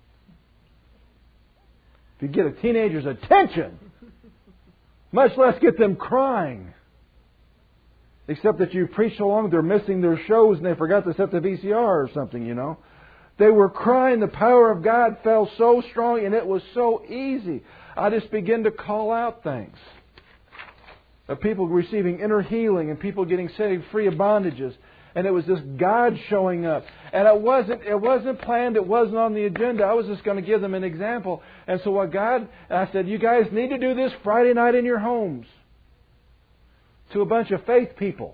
if you get a teenager's attention, much less get them crying. Except that you preach so long, they're missing their shows and they forgot to set the VCR or something, you know. They were crying. The power of God fell so strong and it was so easy. I just began to call out things. Of people receiving inner healing and people getting set free of bondages. And it was just God showing up. And it wasn't planned. It wasn't on the agenda. I was just going to give them an example. And so I said, you guys need to do this Friday night in your homes. To a bunch of faith people.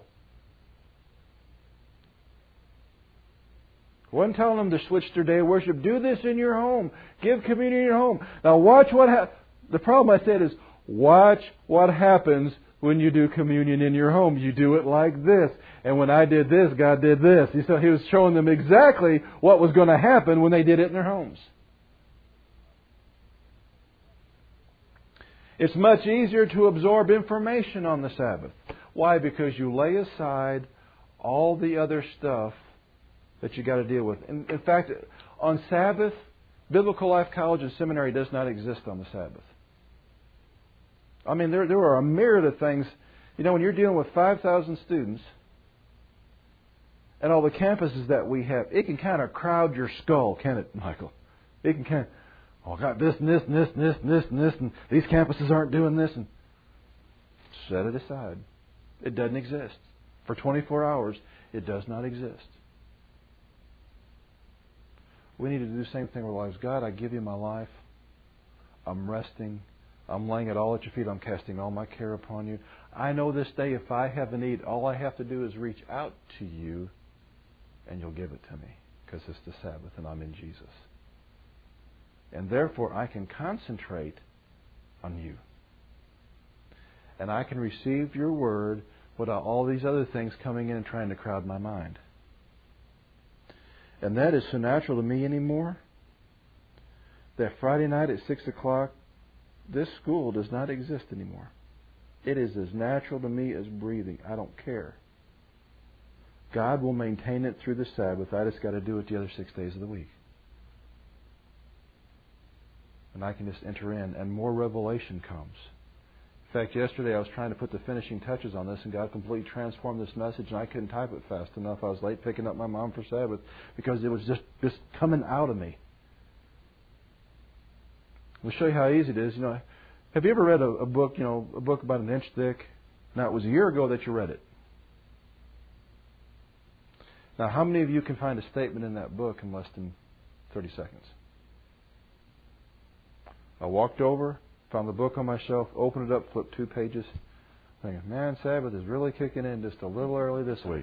I wasn't telling them to switch their day of worship. Do this in your home. Give communion in your home. Now watch what happens. The problem I said is, watch what happens when you do communion in your home. You do it like this. And when I did this, God did this. So He was showing them exactly what was going to happen when they did it in their homes. It's much easier to absorb information on the Sabbath. Why? Because you lay aside all the other stuff that you got to deal with. In fact, on Sabbath, Biblical Life College and Seminary does not exist on the Sabbath. I mean, there are a myriad of things. You know, when you're dealing with 5,000 students and all the campuses that we have, it can kind of crowd your skull, can't it, Michael? It can kind of, oh, I got this and this and this and this and this and this, and these campuses aren't doing this. And set it aside. It doesn't exist. For 24 hours, it does not exist. We need to do the same thing with our lives. God, I give you my life. I'm resting. I'm laying it all at your feet. I'm casting all my care upon you. I know this day if I have a need, all I have to do is reach out to you and you'll give it to me because it's the Sabbath and I'm in Jesus. And therefore I can concentrate on you. And I can receive your word without all these other things coming in and trying to crowd my mind. And that is so natural to me anymore that Friday night at 6 o'clock, this school does not exist anymore. It is as natural to me as breathing. I don't care. God will maintain it through the Sabbath. I just got to do it the other 6 days of the week. And I can just enter in and more revelation comes. In fact, yesterday I was trying to put the finishing touches on this, and God completely transformed this message, and I couldn't type it fast enough. I was late picking up my mom for Sabbath because it was just coming out of me. We'll show you how easy it is. Have you ever read a book, a book about an inch thick? Now, it was a year ago that you read it. Now, how many of you can find a statement in that book in less than 30 seconds? I walked over, found the book on my shelf, opened it up, flipped 2 pages, thinking, man, Sabbath is really kicking in just a little early this week.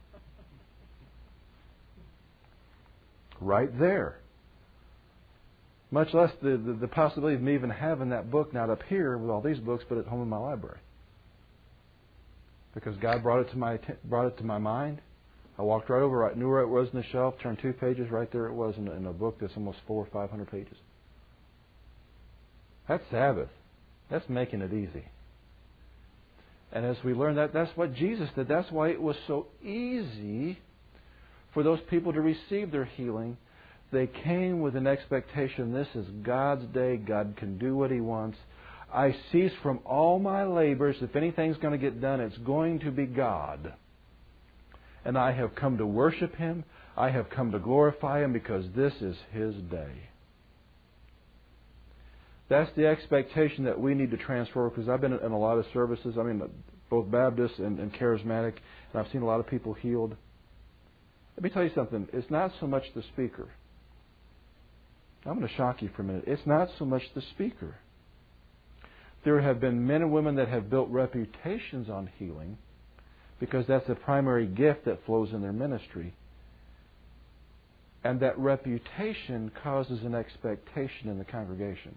Right there. Much less the possibility of me even having that book not up here with all these books, but at home in my library. Because God brought it to my mind. I walked right over, I knew where it was in the shelf, turned 2 pages, right there it was in a book that's almost 400 or 500 pages. That's Sabbath. That's making it easy. And as we learn that's what Jesus did. That's why it was so easy for those people to receive their healing. They came with an expectation, this is God's day, God can do what He wants. I cease from all my labors. If anything's going to get done, it's going to be God. And I have come to worship Him. I have come to glorify Him because this is His day. That's the expectation that we need to transfer, because I've been in a lot of services, both Baptist and Charismatic, and I've seen a lot of people healed. Let me tell you something. It's not so much the speaker. I'm going to shock you for a minute. It's not so much the speaker. There have been men and women that have built reputations on healing because that's the primary gift that flows in their ministry. And that reputation causes an expectation in the congregation.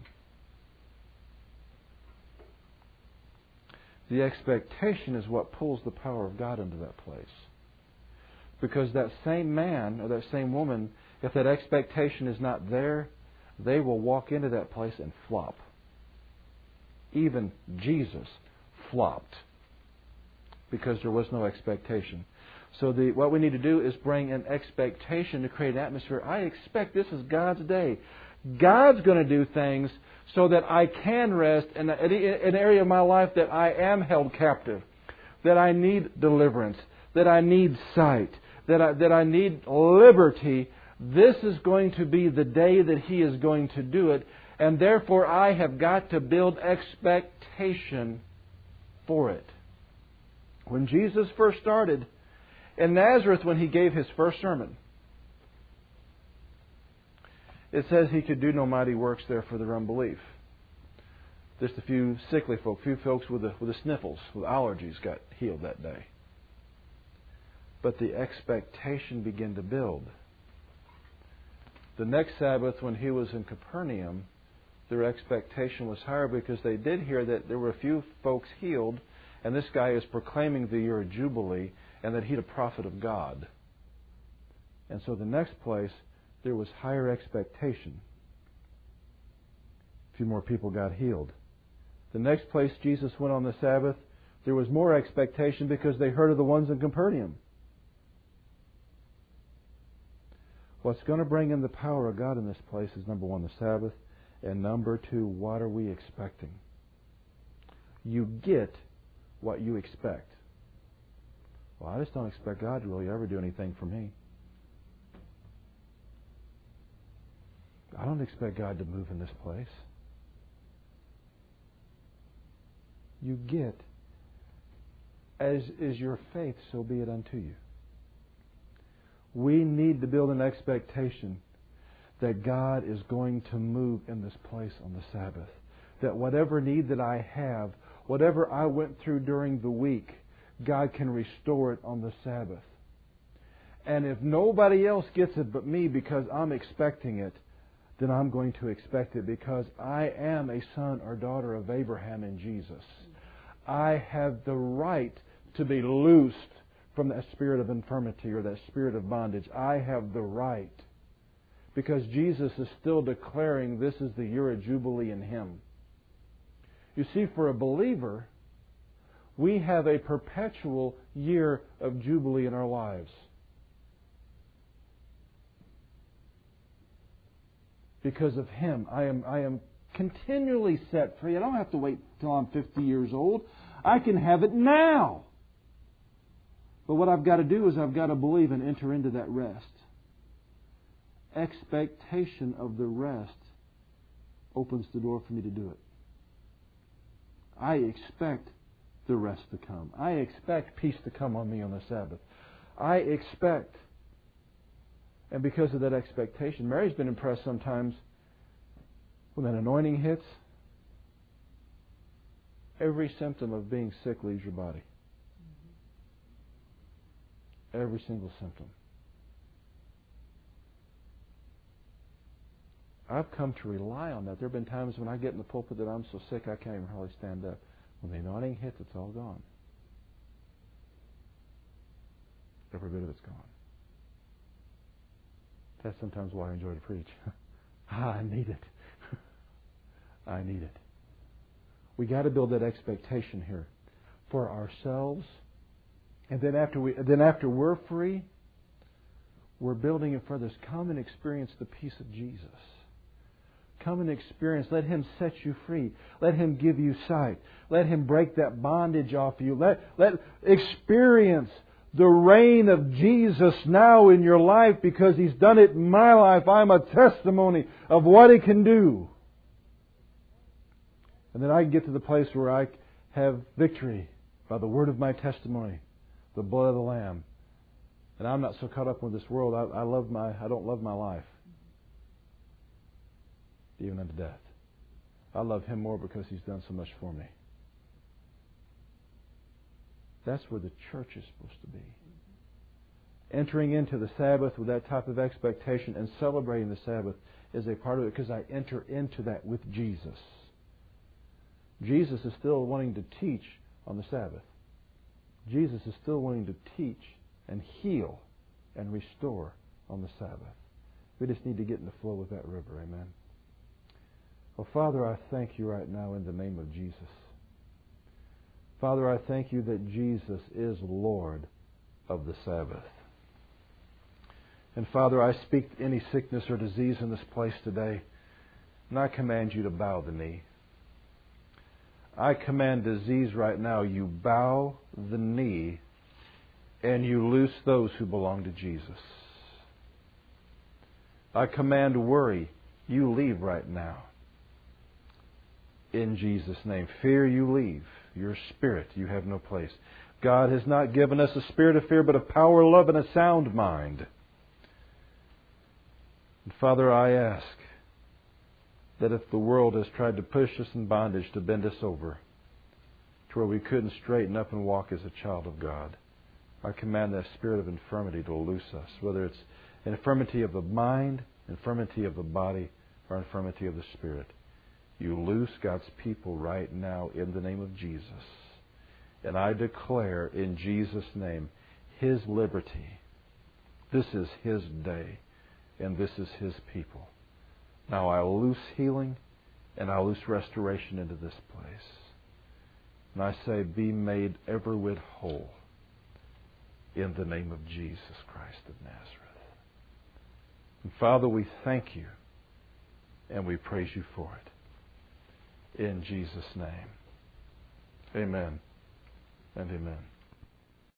The expectation is what pulls the power of God into that place. Because that same man or that same woman, if that expectation is not there, they will walk into that place and flop. Even Jesus flopped because there was no expectation. So what we need to do is bring an expectation to create an atmosphere. I expect this is God's day. God's going to do things so that I can rest in an area of my life that I am held captive, that I need deliverance, that I need sight, that I need liberty. This is going to be the day that He is going to do it, and therefore I have got to build expectation for it. When Jesus first started in Nazareth, when He gave His first sermon, it says He could do no mighty works there for their unbelief. Just a few sickly folk, few folks with the sniffles, with allergies got healed that day. But the expectation began to build. The next Sabbath, when He was in Capernaum, their expectation was higher because they did hear that there were a few folks healed, and this guy is proclaiming the year of Jubilee, and that he's a prophet of God. And so the next place, there was higher expectation. A few more people got healed. The next place Jesus went on the Sabbath, there was more expectation because they heard of the ones in Capernaum. What's going to bring in the power of God in this place is, number one, the Sabbath, and number two, what are we expecting? You get what you expect. Well, I just don't expect God to really ever do anything for me. I don't expect God to move in this place. You get, as is your faith, so be it unto you. We need to build an expectation that God is going to move in this place on the Sabbath. That whatever need that I have, whatever I went through during the week, God can restore it on the Sabbath. And if nobody else gets it but me because I'm expecting it, then I'm going to expect it because I am a son or daughter of Abraham in Jesus. I have the right to be loosed from that spirit of infirmity or that spirit of bondage. I have the right. Because Jesus is still declaring this is the year of Jubilee in Him. You see, for a believer, we have a perpetual year of Jubilee in our lives. Because of Him, I am continually set free. I don't have to wait till I'm 50 years old. I can have it now. But what I've got to do is I've got to believe and enter into that rest. Expectation of the rest opens the door for me to do it. I expect the rest to come. I expect peace to come on me on the Sabbath. I expect. And because of that expectation, Mary's been impressed sometimes when that anointing hits, every symptom of being sick leaves your body. Every single symptom. I've come to rely on that. There have been times when I get in the pulpit that I'm so sick I can't even hardly stand up. When the anointing hits, it's all gone. Every bit of it's gone. That's sometimes why I enjoy to preach. I need it. I need it. We got to build that expectation here for ourselves, and then after we're free, we're building it for others. Come and experience the peace of Jesus. Come and experience. Let Him set you free. Let Him give you sight. Let Him break that bondage off you. Let experience the reign of Jesus now in your life, because He's done it in my life. I'm a testimony of what He can do. And then I can get to the place where I have victory by the word of my testimony, the blood of the Lamb. And I'm not so caught up with this world. I don't love my life, even unto death. I love Him more because He's done so much for me. That's where the church is supposed to be. Entering into the Sabbath with that type of expectation and celebrating the Sabbath is a part of it, because I enter into that with Jesus. Jesus is still wanting to teach on the Sabbath. Jesus is still wanting to teach and heal and restore on the Sabbath. We just need to get in the flow with that river. Amen. Oh, Father, I thank You right now in the name of Jesus. Father, I thank You that Jesus is Lord of the Sabbath. And Father, I speak to any sickness or disease in this place today, and I command You to bow the knee. I command disease right now, you bow the knee and you loose those who belong to Jesus. I command worry, you leave right now. In Jesus' name. Fear, you leave. Your spirit, you have no place. God has not given us a spirit of fear, but of power, love, and a sound mind. And Father, I ask that if the world has tried to push us in bondage, to bend us over to where we couldn't straighten up and walk as a child of God, I command that spirit of infirmity to loose us, whether it's infirmity of the mind, infirmity of the body, or infirmity of the spirit. You loose God's people right now in the name of Jesus. And I declare in Jesus' name His liberty. This is His day, and this is His people. Now I loose healing and I loose restoration into this place. And I say, be made every whit whole in the name of Jesus Christ of Nazareth. And Father, we thank You and we praise You for it. In Jesus' name. Amen and amen.